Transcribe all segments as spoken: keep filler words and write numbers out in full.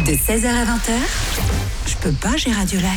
De seize heures à vingt heures, je peux pas, j'ai Radiolac.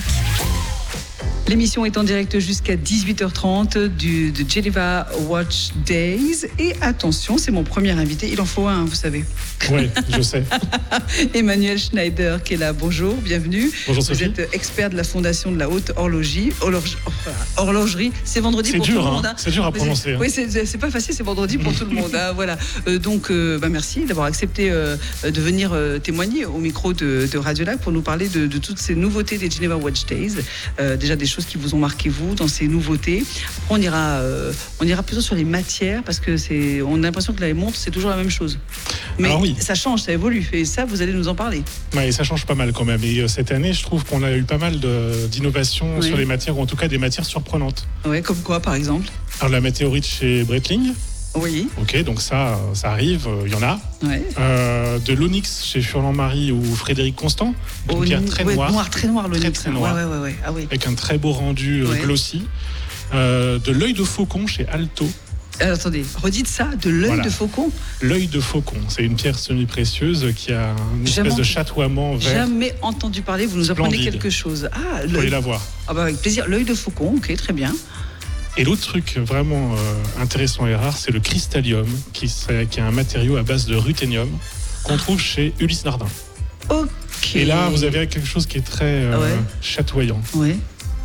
L'émission est en direct jusqu'à dix-huit heures trente du de Geneva Watch Days. Et attention, c'est mon premier invité. Il en faut un, vous savez. Oui, je sais. Emmanuel Schneider qui est là. Bonjour, bienvenue. Bonjour Vous Sophie. êtes expert de la Fondation de la Haute Horlogerie. Horloge, horlogerie. C'est vendredi c'est pour dur, tout le hein. monde. Hein. C'est dur à prononcer. Hein. Oui, c'est, c'est pas facile, c'est vendredi pour tout le monde. Hein, voilà. Euh, donc, euh, bah, merci d'avoir accepté euh, de venir euh, témoigner au micro de, de Radiolac pour nous parler de, de toutes ces nouveautés des Geneva Watch Days. Euh, déjà des choses qui vous ont marqué vous dans ces nouveautés. Après, on ira, euh, on ira plutôt sur les matières parce que c'est, on a l'impression que la montre c'est toujours la même chose. Mais Alors oui. ça change, ça évolue et ça vous allez nous en parler. Ouais, ça change pas mal quand même. Et euh, cette année, je trouve qu'on a eu pas mal de, d'innovations Oui. sur les matières, ou en tout cas des matières surprenantes. Ouais, comme quoi par exemple? Alors la météorite chez Breitling. Oui. Ok, donc ça, ça arrive, il y en a. Ouais. Euh, de l'onyx chez Furlan-Marie ou Frédéric Constant, une Au, pierre très ouais, noire, noir, très noir, le très, Nix, très hein. noir. Ouais, ouais, ouais. Ah oui. avec un très beau rendu euh, Ouais. glossy. Euh, de l'œil de faucon chez Alto. Alors, attendez, redites ça, de l'œil Voilà. de faucon. L'œil de faucon, c'est une pierre semi-précieuse qui a une Jamais espèce de entendu- chatoiement vert. Jamais entendu parler, vous nous apprenez Splendide. quelque chose. Ah, Vous allez l'œil. la voir. Ah bah avec plaisir, l'œil de faucon, ok, très bien. Et l'autre truc vraiment euh, intéressant et rare, c'est le cristallium, qui, serait- qui est un matériau à base de ruthénium qu'on trouve chez Ulysse Nardin. Ok. Et là, vous avez quelque chose qui est très euh, Ah ouais. chatoyant, Ouais.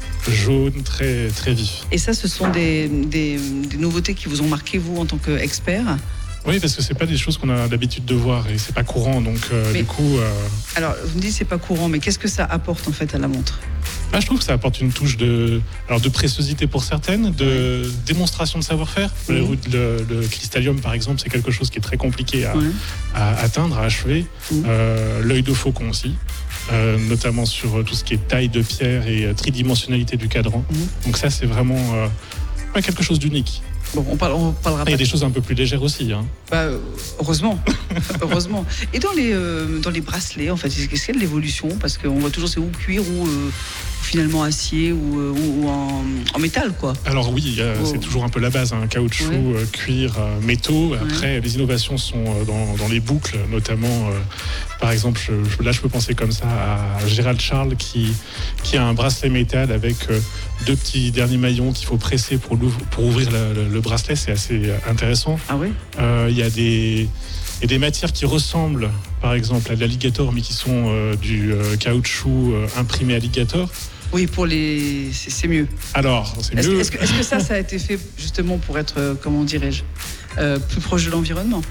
jaune, très, très vif. Et ça, ce sont des, des, des nouveautés qui vous ont marqué, vous, en tant qu'expert. Oui, parce que c'est pas des choses qu'on a l'habitude de voir et c'est pas courant, donc euh, Mais- du coup, euh, Alors, vous me dites c'est pas courant, mais qu'est-ce que ça apporte, en fait, à la montre? bah, je trouve que ça apporte une touche de, alors de préciosité pour certaines, de démonstration de savoir-faire. Mhm. Le, le- le cristallium, par exemple, c'est quelque chose qui est très compliqué à, Ouais. à atteindre, à achever. Mhm. Euh, l'œil de faucon aussi, euh, notamment sur tout ce qui est taille de pierre et euh, tridimensionnalité du cadran. Mhm. Donc ça, c'est vraiment euh, ouais, quelque chose d'unique. Bon, on, parle, on parlera Après, il y pas. a des choses un peu plus légères aussi. Hein. Bah, euh, heureusement. Heureusement. Et dans les, euh, dans les bracelets, en fait, est-ce qu'il y a de l'évolution? Parce qu'on voit toujours c'est ou cuir ou euh, finalement acier ou, euh, ou, ou en, en métal, quoi. Alors oui, il y a- Oh. c'est toujours un peu la base, hein, caoutchouc, Ouais. euh, cuir, euh, métaux. Après, les innovations sont euh, dans, dans les boucles, notamment, euh, par exemple, je- je- là je peux penser comme ça à Gérald Charles qui, qui a un bracelet métal avec euh, deux petits derniers maillons qu'il faut presser pour, l'ouvre- pour ouvrir le, le- le bracelet. C'est assez euh, intéressant. Ah oui? Euh, Il y a des... Il y a des matières qui ressemblent, par exemple, à de l'alligator, mais qui sont euh, du euh, caoutchouc euh, imprimé alligator. Oui, pour les. C'est, c'est mieux. Alors, c'est Est-ce, mieux. est-ce que, est-ce que ça, ça a été fait justement pour être, euh, comment dirais-je, euh, plus proche de l'environnement?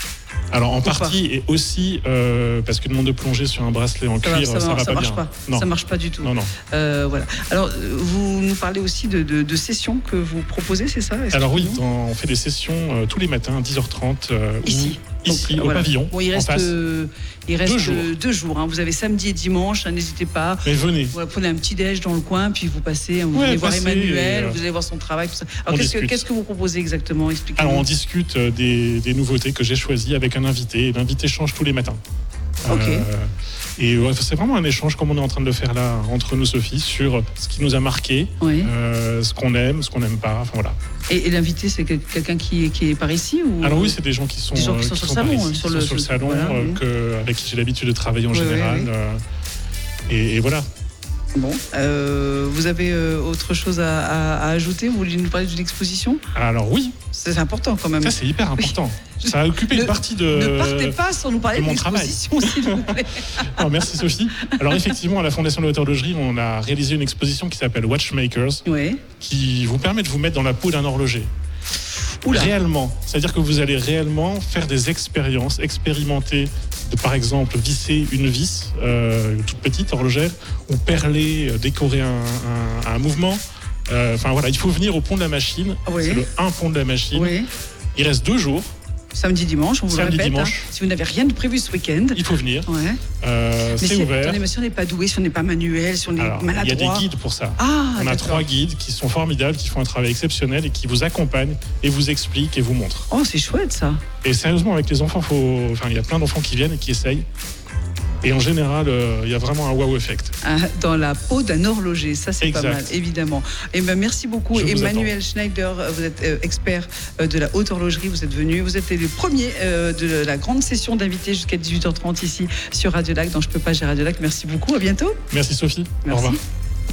Alors en Ou partie et aussi euh, parce que demander de plonger sur un bracelet en Ça, va, cuir, ça, ça, va- va ça pas marche bien. pas. Non. Ça marche pas du tout. Non, non. Euh, voilà. Alors, euh, vous nous parlez aussi de, de, de sessions que vous proposez, c'est ça? Est-ce Alors que oui, vous- dans- on fait des sessions euh, tous les matins à dix heures trente. euh, Ici. où- ici, Donc, au voilà. pavillon, Bon, il en reste, face. euh, il reste Deux jours. euh, deux jours. Hein. Vous avez samedi et dimanche, hein, n'hésitez pas. Mais venez. Voilà, prenez un petit déj dans le coin, puis vous passez, vous Ouais, allez voir passez, Emmanuel, et, euh, vous allez voir son travail. Tout ça. on Alors, qu'est-ce que, discute. qu'est-ce que vous proposez exactement? Expliquez-nous. Alors on discute euh, des, des nouveautés que j'ai choisies avec un invité. Et l'invité change tous les matins. Ok. Et ouais, c'est vraiment un échange comme on est en train de le faire là entre nous, Sophie, sur ce qui nous a marqué, Oui. euh, ce qu'on aime, ce qu'on n'aime pas. Enfin voilà. Et, et l'invité, c'est quel- quelqu'un qui est, qui est par ici ou... Alors oui, c'est des gens qui sont, Des gens qui euh, sont sur le par salon, ici, hein, qui sur sont le- sur le sur- salon, voilà, euh, oui. que- avec qui j'ai l'habitude de travailler en Oui, oui, général. oui. euh, et, et voilà. Bon, euh, vous avez euh, autre chose à, à- à ajouter? Vous voulez nous parler d'une exposition? Alors oui, C'est important quand même. ça c'est hyper important. Ça a occupé Ne- une partie de. Ne partez pas sans nous parler de de, mon l'exposition, s'il vous plaît. Alors, merci Sophie. Alors effectivement, à la Fondation de la Haute Horlogerie, on a réalisé une exposition qui s'appelle Watchmakers, Oui. qui vous permet de vous mettre dans la peau d'un horloger. Oula. Réellement. C'est-à-dire que vous allez réellement faire des expériences, expérimenter, de, par exemple, visser une vis, euh, toute petite, horlogère, ou perler, euh, décorer un, un- un mouvement. Euh, Enfin voilà, il faut venir au pont de la machine. Oui. C'est le un pont de la machine. Oui. Il reste deux jours. Samedi, dimanche, on vous Samedi, le répète. dimanche. hein. Si vous n'avez rien de prévu ce week-end. Il faut venir. Ouais. Euh, Mais c'est si, ouvert. attendez, mais si on n'est pas doué, si on n'est pas manuel, si on est Alors, il y a maladroit. des guides pour ça. Ah, On a d'accord. trois guides qui sont formidables, qui font un travail exceptionnel et qui vous accompagnent et vous expliquent et vous montrent. Oh, c'est chouette ça. Et sérieusement, avec les enfants, faut... enfin, il y a plein d'enfants qui viennent et qui essayent. Et en général, euh, il y a vraiment un wow effect. Dans la peau d'un horloger, ça c'est exact. Pas mal, évidemment. Et ben, merci beaucoup. Je Emmanuel Schneider, vous êtes euh, expert euh, de la haute horlogerie, vous êtes venu, vous êtes le premier euh, de la grande session d'invités jusqu'à dix-huit heures trente ici sur Radio Lac, dans Je peux pas, j'ai Radio Lac. Merci beaucoup, à bientôt. Merci Sophie, merci. Au revoir.